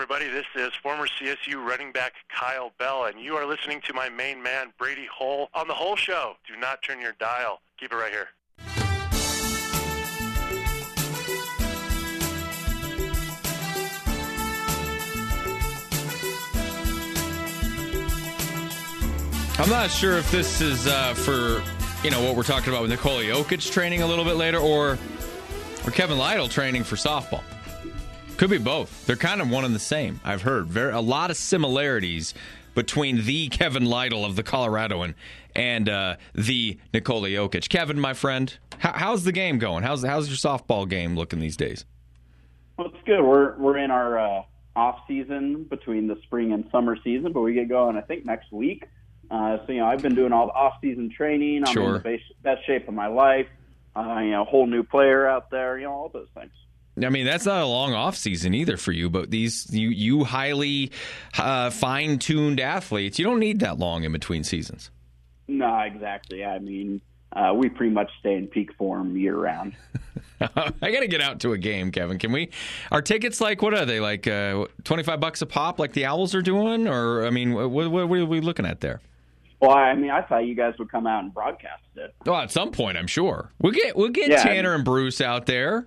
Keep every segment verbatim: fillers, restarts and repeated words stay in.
everybody. This is former C S U running back Kyle Bell, and you are listening to my main man, Brady Hull, on The Hull Show. Do not turn your dial. Keep it right here. I'm not sure if this is uh, for, you know, what we're talking about with Nikola Jokic training a little bit later, or, or Kevin Lytle training for softball. Could be both. They're kind of one and the same, I've heard. Very, a lot of similarities between the Kevin Lytle of the Coloradoan and uh, the Nikola Jokic. Kevin, my friend, how, how's the game going? How's how's your softball game looking these days? Well, it's good. We're we're in our uh, off season between the spring and summer season, but we get going, I think, next week. Uh, so, you know, I've been doing all the off season training. I'm sure. in the best, best shape of my life. Uh, you know, whole new player out there. You know, all those things. I mean, that's not a long off season either for you, but these you you highly uh, fine tuned athletes, you don't need that long in between seasons. No, exactly. I mean, uh, we pretty much stay in peak form year round. I got to get out to a game, Kevin. Can we? Are tickets like, what are they, like uh, twenty-five bucks a pop, like the Owls are doing, or I mean, what, what, what are we looking at there? Well, I mean, I thought you guys would come out and broadcast it. Well, at some point, I'm sure we'll get we'll get Yeah, Tanner I mean, and Bruce out there.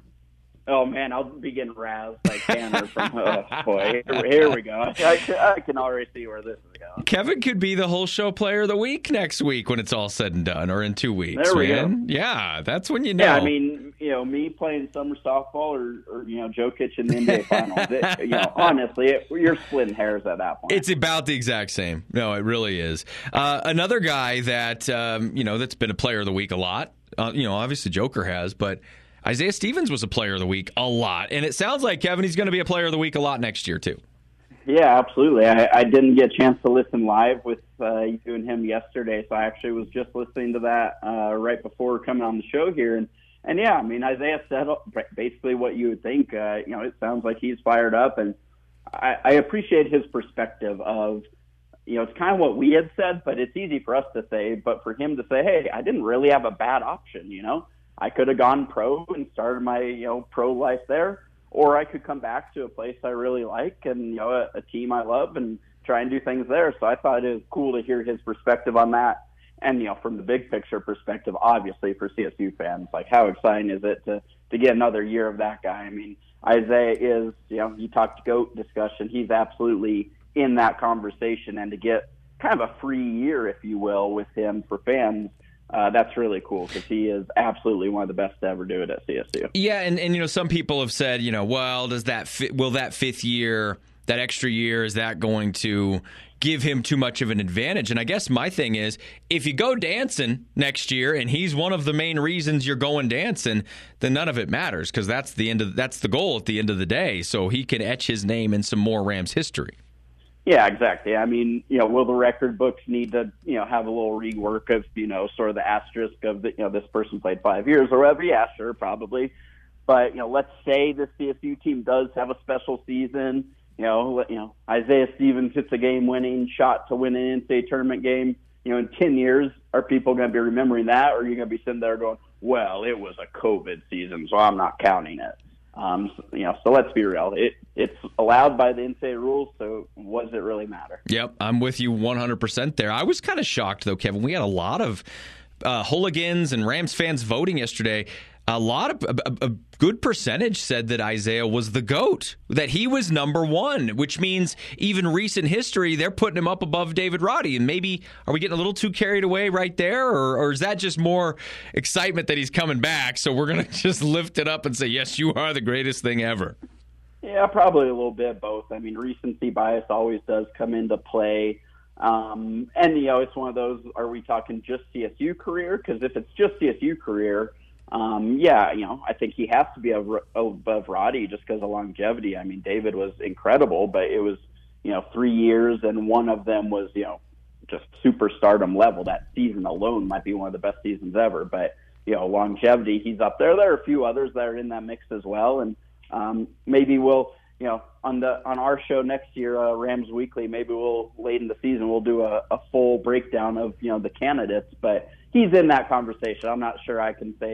Oh, man, I'll be getting razzed like Tanner from, oh, boy, here, here we go. I, I can already see where this is going. Kevin could be the Whole Show Player of the Week next week when it's all said and done, or in two weeks, there we man. Go. Yeah, that's when you know. Yeah, I mean, you know, me playing summer softball or, or you know, Jokic in the N B A Finals, it, you know, honestly, it, you're splitting hairs at that point. It's about the exact same. No, it really is. Uh, another guy that, um, you know, that's been a Player of the Week a lot, uh, you know, obviously Joker has, but Isaiah Stevens was a Player of the Week a lot. And it sounds like, Kevin, he's going to be a Player of the Week a lot next year, too. Yeah, absolutely. I, I didn't get a chance to listen live with uh, you and him yesterday, so I actually was just listening to that uh, right before coming on the show here. And, and yeah, I mean, Isaiah said basically what you would think. Uh, you know, it sounds like he's fired up, and I, I appreciate his perspective of, you know, it's kind of what we had said, but it's easy for us to say. But for him to say, hey, I didn't really have a bad option, you know. I could have gone pro and started my, you know, pro life there, or I could come back to a place I really like and, you know, a, a team I love and try and do things there. So I thought it was cool to hear his perspective on that. And, you know, from the big picture perspective, obviously for C S U fans, like how exciting is it to, to get another year of that guy? I mean, Isaiah is, you know, you talked GOAT discussion. He's absolutely in that conversation, and to get kind of a free year, if you will, with him for fans, Uh, that's really cool because he is absolutely one of the best to ever do it at C S U. Yeah, and, and you know, some people have said, you know, well, does that fit, will that fifth year, that extra year, is that going to give him too much of an advantage? And I guess my thing is, if you go dancing next year and he's one of the main reasons you're going dancing, then none of it matters because that's the end of that's the goal at the end of the day. So he can etch his name in some more Rams history. Yeah, exactly. I mean, you know, will the record books need to, you know, have a little rework of, you know, sort of the asterisk of, the, you know, this person played five years or whatever? Yeah, sure, probably. But, you know, let's say the C S U team does have a special season. You know, you know, Isaiah Stevens hits a game-winning shot to win an N C double A tournament game. You know, in ten years, are people going to be remembering that, or are you going to be sitting there going, well, it was a COVID season, so I'm not counting it? Um, you know, so let's be real. It it's allowed by the N C double A rules, so what does it really matter? Yep, I'm with you one hundred percent there. I was kind of shocked, though, Kevin. We had a lot of uh, hooligans and Rams fans voting yesterday. A lot of a, a good percentage said that Isaiah was the GOAT, that he was number one, which means even recent history, they're putting him up above David Roddy. And maybe, are we getting a little too carried away right there? Or, or is that just more excitement that he's coming back? So we're going to just lift it up and say, yes, you are the greatest thing ever. Yeah, probably a little bit of both. I mean, recency bias always does come into play. Um, and, you know, it's one of those, are we talking just C S U career? Because if it's just C S U career, Um, yeah, you know, I think he has to be above Roddy just because of longevity. I mean, David was incredible, but it was, you know, three years and one of them was, you know, just superstardom level. That season alone might be one of the best seasons ever. But, you know, longevity, he's up there. There are a few others that are in that mix as well. And um, maybe we'll, you know, on the on our show next year, uh, Rams Weekly, maybe we'll, late in the season, we'll do a, a full breakdown of, you know, the candidates. But he's in that conversation. I'm not sure I can say,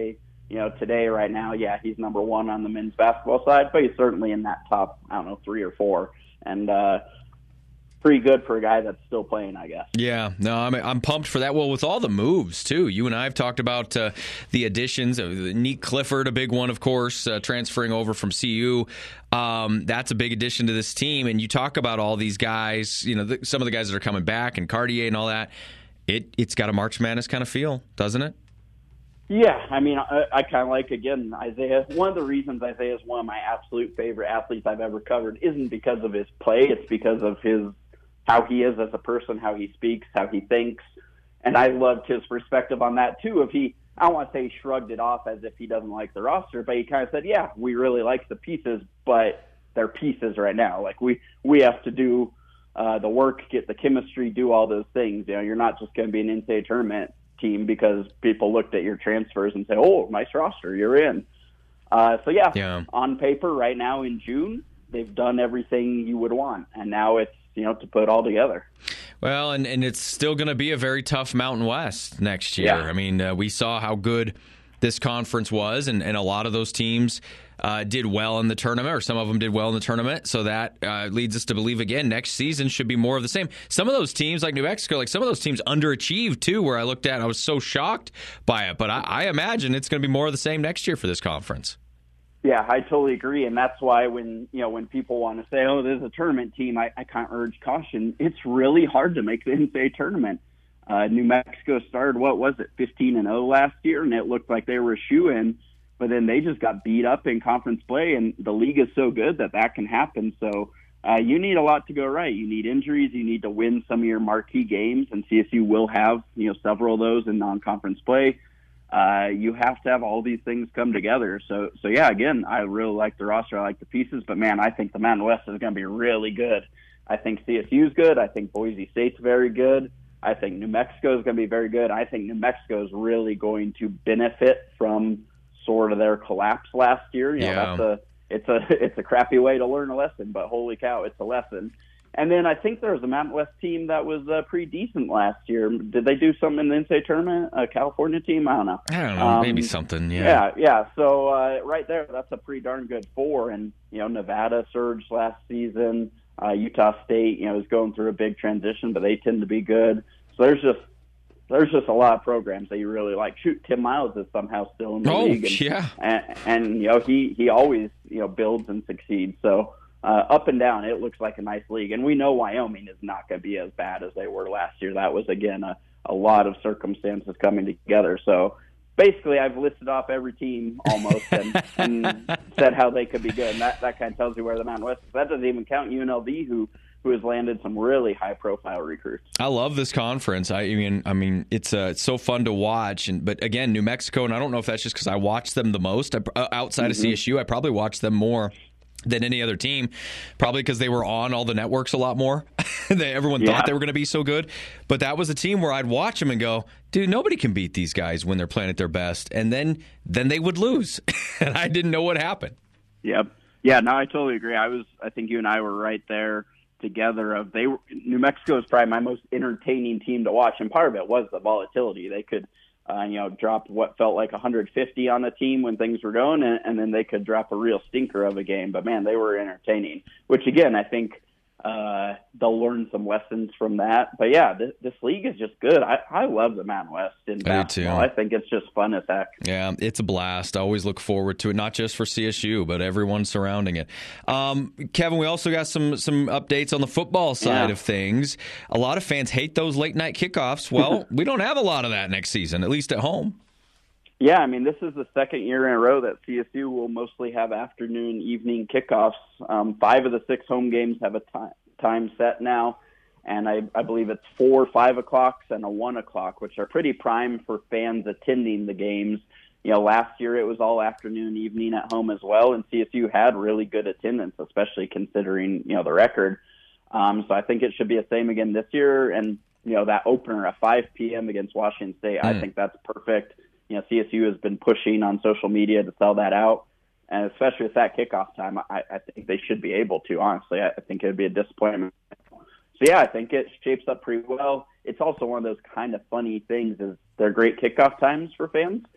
you know, today, right now, yeah, he's number one on the men's basketball side, but he's certainly in that top, I don't know, three or four. And uh, pretty good for a guy that's still playing, I guess. Yeah, no, I'm I'm pumped for that. Well, with all the moves, too. You and I have talked about uh, the additions. Uh, Nick Clifford, a big one, of course, uh, transferring over from C U. Um, that's a big addition to this team. And you talk about all these guys, you know, the, some of the guys that are coming back and Cartier and all that. It, it's got a March Madness kind of feel, doesn't it? Yeah, I mean, I, I kind of like, again, Isaiah. One of the reasons Isaiah is one of my absolute favorite athletes I've ever covered isn't because of his play. It's because of his how he is as a person, how he speaks, how he thinks. And I loved his perspective on that, too. If he, I don't want to say he shrugged it off as if he doesn't like the roster, but he kind of said, yeah, we really like the pieces, but they're pieces right now. Like, we, we have to do uh, the work, get the chemistry, do all those things. You know, you're not just going to be an N C A A tournament team because people looked at your transfers and say, oh, nice roster, you're in. Uh, so, yeah, yeah, on paper right now in June, they've done everything you would want. And now it's, you know, to put it all together. Well, and, and it's still going to be a very tough Mountain West next year. Yeah. I mean, uh, we saw how good this conference was, and, and a lot of those teams uh, did well in the tournament, or some of them did well in the tournament. So that uh, leads us to believe, again, next season should be more of the same. Some of those teams, like New Mexico, like some of those teams underachieved, too, where I looked at, I was so shocked by it. But I, I imagine it's going to be more of the same next year for this conference. Yeah, I totally agree, and that's why when you know when people want to say, "Oh, there's a tournament team," I, I kind of urge caution. It's really hard to make the N C A A tournament. Uh, New Mexico started, what was it, fifteen and oh last year, and it looked like they were a shoo-in, but then they just got beat up in conference play, and the league is so good that that can happen. So uh, you need a lot to go right. You need injuries. You need to win some of your marquee games, and C S U will have you know several of those in non-conference play. Uh, you have to have all these things come together. So, so yeah, again, I really like the roster. I like the pieces, but man, I think the Mountain West is going to be really good. I think C S U is good. I think Boise State's very good. I think New Mexico is going to be very good. I think New Mexico is really going to benefit from sort of their collapse last year. You know, yeah. that's a, it's a, it's a crappy way to learn a lesson, but holy cow, it's a lesson. And then I think there was a Mountain West team that was uh, pretty decent last year. Did they do something in the N C A A tournament? A California team? I don't know. I don't know. Um, maybe something, yeah. Yeah, yeah. So uh, right there, that's a pretty darn good four. And, you know, Nevada surged last season. Uh, Utah State, you know, is going through a big transition, but they tend to be good. So there's just there's just a lot of programs that you really like. Shoot, Tim Miles is somehow still in the oh, league. And, yeah. And, and, you know, he, he always, you know, builds and succeeds. So, Uh, up and down, it looks like a nice league. And we know Wyoming is not going to be as bad as they were last year. That was, again, a, a lot of circumstances coming together. So basically, I've listed off every team almost and, and said how they could be good. And that, that kind of tells you where the Mountain West is. That doesn't even count U N L V, who who has landed some really high-profile recruits. I love this conference. I mean, I mean, it's uh, it's so fun to watch. And but again, New Mexico, and I don't know if that's just because I watch them the most. I, uh, outside mm-hmm. of C S U, I probably watch them more than any other team, probably because they were on all the networks a lot more. they, everyone yeah. thought they were going to be so good. But that was a team where I'd watch them and go, dude, nobody can beat these guys when they're playing at their best. And then then they would lose. and I didn't know what happened. Yep. Yeah, no, I totally agree. I was, I think you and I were right there together. Of they were, New Mexico is probably my most entertaining team to watch, and part of it was the volatility. They could Uh, you know, drop what felt like one hundred fifty on a team when things were going, and, and then they could drop a real stinker of a game. But, man, they were entertaining, which, again, I think uh, they'll learn some lessons from that. But, yeah, this, this league is just good. I, I love the Mountain West in basketball. I, I think it's just fun as heck. Yeah, it's a blast. I always look forward to it, not just for C S U, but everyone surrounding it. Um, Kevin, we also got some some updates on the football side yeah. of things. A lot of fans hate those late-night kickoffs. Well, we don't have a lot of that next season, at least at home. Yeah, I mean, this is the second year in a row that C S U will mostly have afternoon, evening kickoffs. Um, five of the six home games have a time, time set now, and I, I believe it's four five o'clocks and a one o'clock, which are pretty prime for fans attending the games. You know, last year it was all afternoon, evening at home as well, and C S U had really good attendance, especially considering, you know, the record. Um, so I think it should be the same again this year, and, you know, that opener at five p.m. against Washington State, mm. I think that's perfect. You know, C S U has been pushing on social media to sell that out, and especially with that kickoff time, I, I think they should be able to, honestly. I, I think it would be a disappointment. So, yeah, I think it shapes up pretty well. It's also one of those kind of funny things is they're great kickoff times for fans,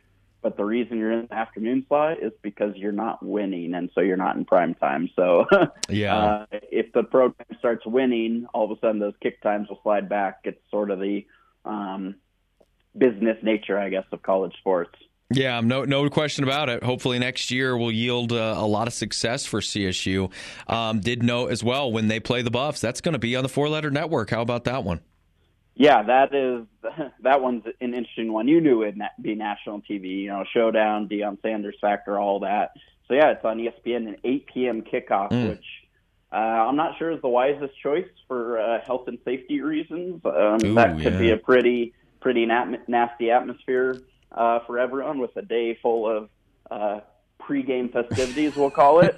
but the reason you're in the afternoon slot is because you're not winning, and so you're not in prime time. So yeah, uh, if the program starts winning, all of a sudden those kick times will slide back. It's sort of the um, business nature, I guess, of college sports. Yeah, no no question about it. Hopefully next year will yield uh, a lot of success for C S U. Um, did note as well when they play the Buffs, that's going to be on the Four Letter Network. How about that one? Yeah, that is that one's an interesting one. You knew it'd be national T V, you know, Showdown, Deion Sanders factor, all that. So yeah, it's on E S P N, an eight p.m. kickoff, mm. which uh, I'm not sure is the wisest choice for uh, health and safety reasons. Um, Ooh, that could yeah. be a pretty pretty nat- nasty atmosphere. Uh, for everyone, with a day full of uh, pregame festivities, we'll call it.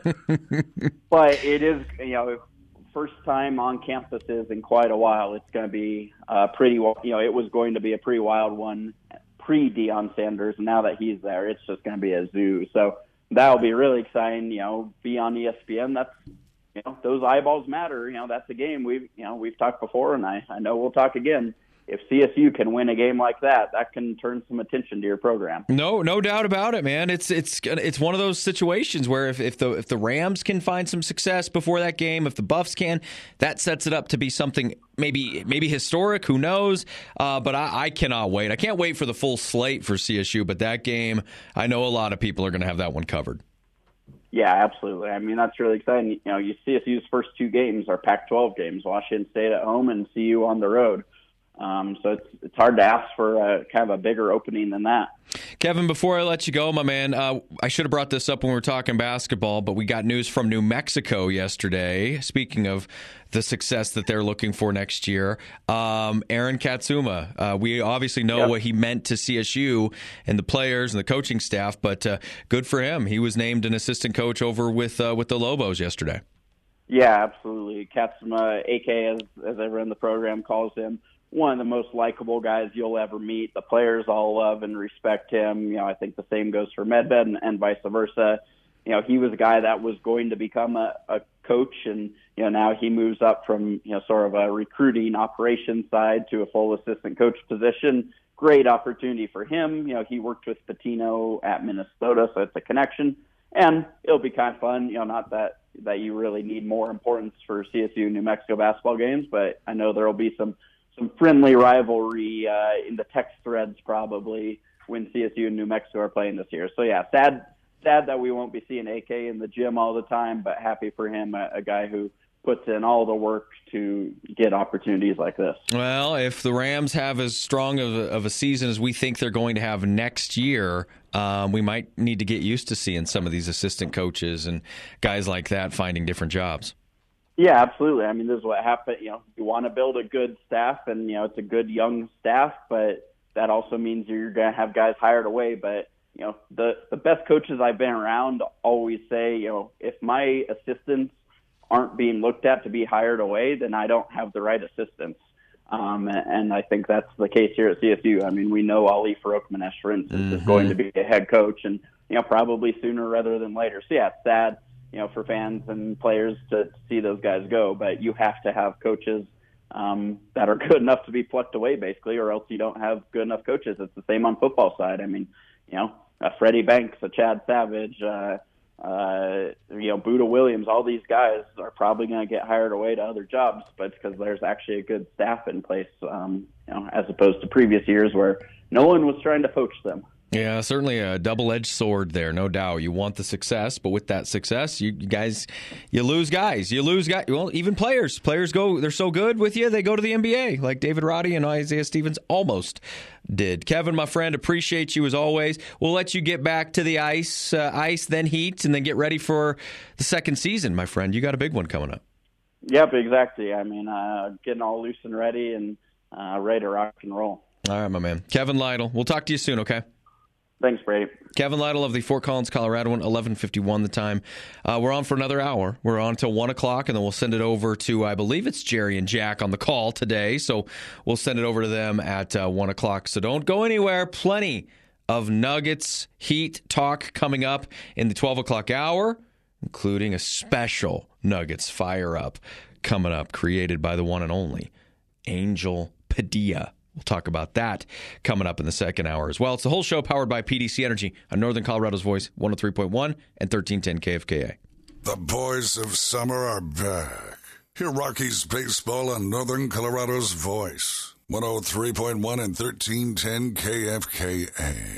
But it is, you know, first time on campuses in quite a while. It's going to be uh, pretty, you know, it was going to be a pretty wild one pre-Deion Sanders. Now that he's there, it's just going to be a zoo. So that'll be really exciting. You know, be on E S P N. That's, you know, those eyeballs matter. You know, that's a game we've, you know, we've talked before, and I, I know we'll talk again. If C S U can win a game like that, that can turn some attention to your program. No, no doubt about it, man. It's it's it's one of those situations where if, if the if the Rams can find some success before that game, if the Buffs can, that sets it up to be something maybe maybe historic. Who knows? Uh, but I, I cannot wait. I can't wait for the full slate for C S U. But that game, I know a lot of people are going to have that one covered. Yeah, absolutely. I mean, that's really exciting. You know, you C S U's first two games are Pac twelve games: Washington State at home and C U on the road. Um, so it's it's hard to ask for a, kind of a bigger opening than that. Kevin, before I let you go, my man, uh, I should have brought this up when we were talking basketball, but we got news from New Mexico yesterday. Speaking of the success that they're looking for next year, um, Aaron Katsuma. Uh, we obviously know yep. what he meant to C S U and the players and the coaching staff, but uh, good for him. He was named an assistant coach over with uh, with the Lobos yesterday. Yeah, absolutely. Katsuma, A K as as everyone in the program calls him, one of the most likable guys you'll ever meet. The players all love and respect him. You know, I think the same goes for Medved and, and vice versa. You know, he was a guy that was going to become a, a coach, and, you know, now he moves up from, you know, sort of a recruiting operations side to a full assistant coach position. Great opportunity for him. You know, he worked with Pitino at Minnesota, so it's a connection. And it'll be kind of fun, you know, not that, that you really need more importance for C S U New Mexico basketball games, but I know there will be some some friendly rivalry uh, in the text threads probably when C S U and New Mexico are playing this year. So, yeah, sad sad that we won't be seeing A K in the gym all the time, but happy for him, a, a guy who puts in all the work to get opportunities like this. Well, if the Rams have as strong of a, of a season as we think they're going to have next year, um, we might need to get used to seeing some of these assistant coaches and guys like that finding different jobs. Yeah, absolutely. I mean, this is what happened. You know, you want to build a good staff, and, you know, it's a good young staff, but that also means you're going to have guys hired away. But, you know, the, the best coaches I've been around always say, you know, if my assistants aren't being looked at to be hired away, then I don't have the right assistants. Um, and I think that's the case here at C S U. I mean, we know Ali Farokhmanesh, for instance, mm-hmm. is going to be a head coach, and, you know, probably sooner rather than later. So, yeah, it's sad, you know, for fans and players to see those guys go, but you have to have coaches um, that are good enough to be plucked away, basically, or else you don't have good enough coaches. It's the same on football side. I mean, you know, a Freddie Banks, a Chad Savage, uh, uh, you know, Buda Williams, all these guys are probably going to get hired away to other jobs, but it's because there's actually a good staff in place, um, you know, as opposed to previous years where no one was trying to poach them. Yeah, certainly a double-edged sword there, no doubt. You want the success, but with that success, you, you guys, you lose guys. You lose guys. Well, even players. Players go, they're so good with you, they go to the N B A, like David Roddy and Isaiah Stevens almost did. Kevin, my friend, appreciate you as always. We'll let you get back to the ice, uh, ice, then heat, and then get ready for the second season, my friend. You got a big one coming up. Yep, exactly. I mean, uh, getting all loose and ready and uh, ready to rock and roll. All right, my man. Kevin Lytle. We'll talk to you soon, okay? Thanks, Brady. Kevin Lytle of the Fort Collins, Colorado one, eleven fifty-one the time. Uh, we're on for another hour. We're on until one o'clock, and then we'll send it over to, I believe it's Jerry and Jack on the call today, so we'll send it over to them at uh, one o'clock. So don't go anywhere. Plenty of Nuggets Heat talk coming up in the twelve o'clock hour, including a special Nuggets Fire Up coming up, created by the one and only Angel Padilla. We'll talk about that coming up in the second hour as well. It's the whole show powered by P D C Energy on Northern Colorado's Voice, one oh three point one and thirteen ten K F K A. The boys of summer are back. Hear Rockies baseball on Northern Colorado's Voice, one oh three point one and thirteen ten K F K A.